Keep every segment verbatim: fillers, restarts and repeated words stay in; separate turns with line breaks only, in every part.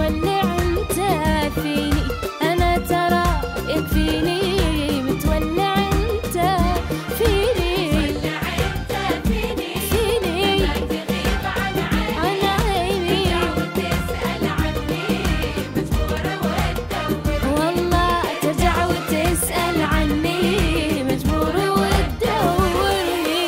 متولع انت فيني، انا ترى يكفيني متولع انت فيني،
متولع انت فيني
فيني
لا تغيب عن
عن
عيني،
عيني
تسأل عني مجبورة وتدور،
والله ترجع وتسأل عني مجبورة وتدورني.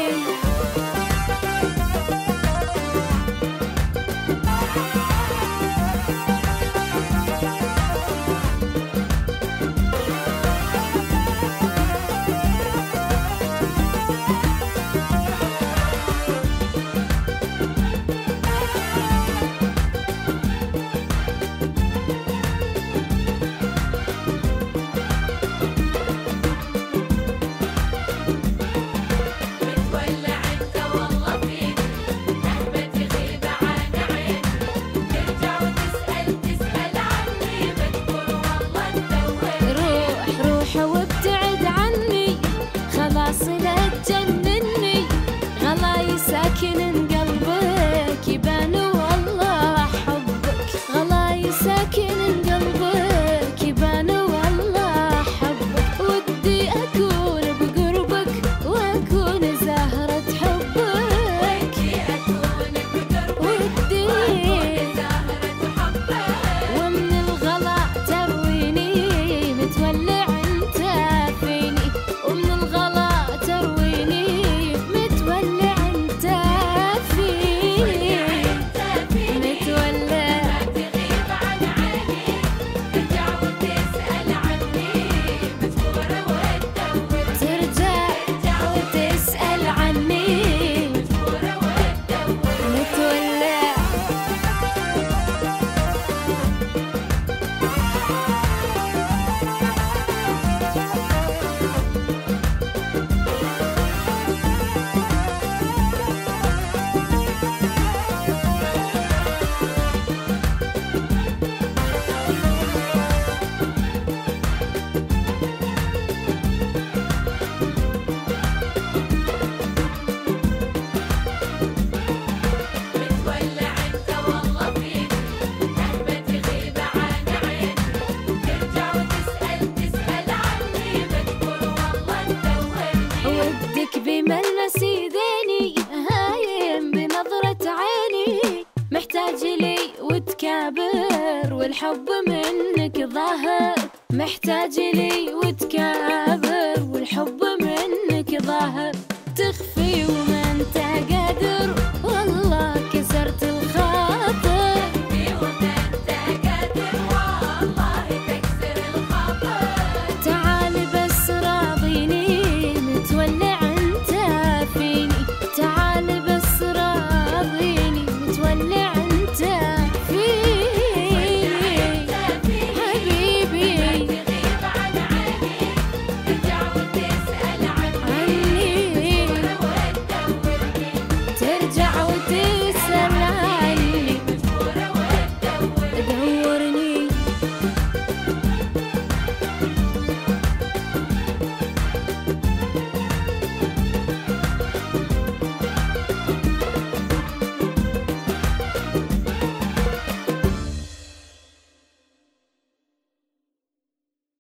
متولع انت والله فيني مهما تغيب عن عيني، ترجع وتسأل تسأل عني مجبور والله تدور،
روح روح وابتعد عني خلاص لا تجنني، غلاي ساكن قلبك يبان والله حبك، غلاي ساكن قلبك يبان والله حبك، ودي أكون بقربك وأكون زهرة حبك،
ودي أكون بقربك
ودي
وأكون زهرة حبك،
ومن الغلا ترويني متولع انت فيني، ومن الغلا ترويني متولع انت فيني،
انت فيني
متولع
لا تغيب عن عيني، ترجع وتسأل عني مجبورة وتدور،
ترجع وتسأل عني
مجبورة وتدور.
متولع.
متولع انت والله فيني مهما تغيب عن عيني، ترجع وتسأل تسأل عني مجبور والله تدورني،
ودك بملمس ايديني هايم بنظرة عيني، محتاج لي وتكابر والحب منك ظاهر، محتاج لي وتكابر والحب منك ظاهر، تخفي